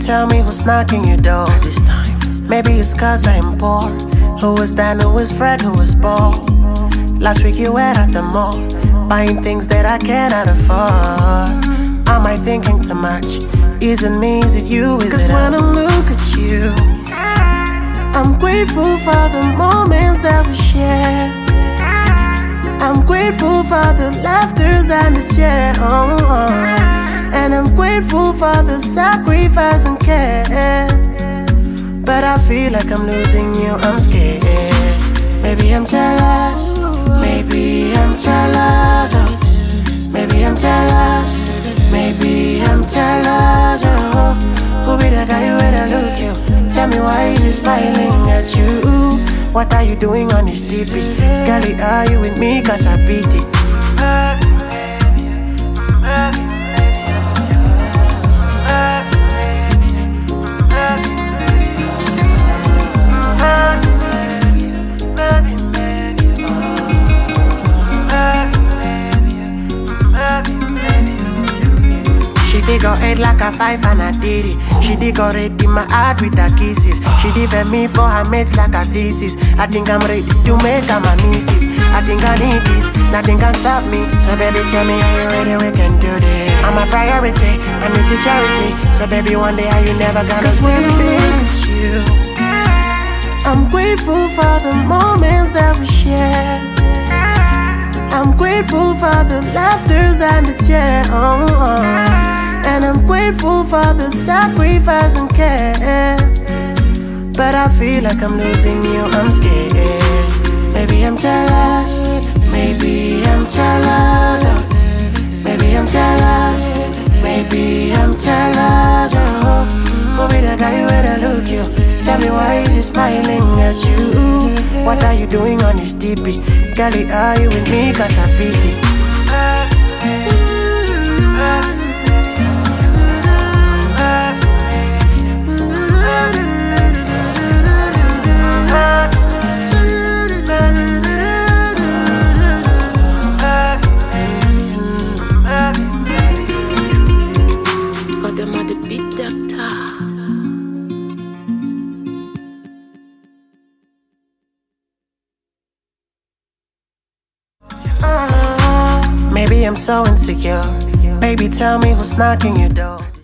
tell me who's knocking your door this time. Maybe it's cause I'm poor. Who is Dan, who is Fred, who is Paul? Last week you were at the mall, buying things that I cannot afford. Am I thinking too much? Is it me, is it you, is it us? 'Cause when I look at you, I'm grateful for the moments that we share. I'm grateful for the laughters and the tears. And I'm grateful for the sacrifice and care. But I feel like I'm losing you, I'm scared. Maybe I'm jealous, maybe I'm jealous, oh. Maybe I'm jealous, maybe I'm jealous, oh. Who be the guy with a look you? Tell me why he's smiling at you. What are you doing on this DP? Girlie, are you with me? 'Cause I beat it. She figure 8 like a 5 and I did it. She decorated my heart with her kisses. She defend me for her mates like a thesis. I think I'm ready to make her my missus. I think I need this, nothing can stop me. So baby tell me, are you ready, we can do this. I'm a priority, I need security. So baby one day are you never gonna 'Cause when I look at you, I'm grateful for the moments that we share. I'm grateful for the laughters and the tears. And I'm grateful for the sacrifice and care. But I feel like I'm losing you, I'm scared. Maybe I'm jealous, maybe I'm jealous, oh. Maybe I'm jealous, maybe I'm jealous, oh. Who be the guy with a look you? Tell me why is he smiling at you? What are you doing on this DP? Girlie, are you with me? 'Cause I beat it. Maybe I'm so insecure. Baby, tell me who's knocking your door.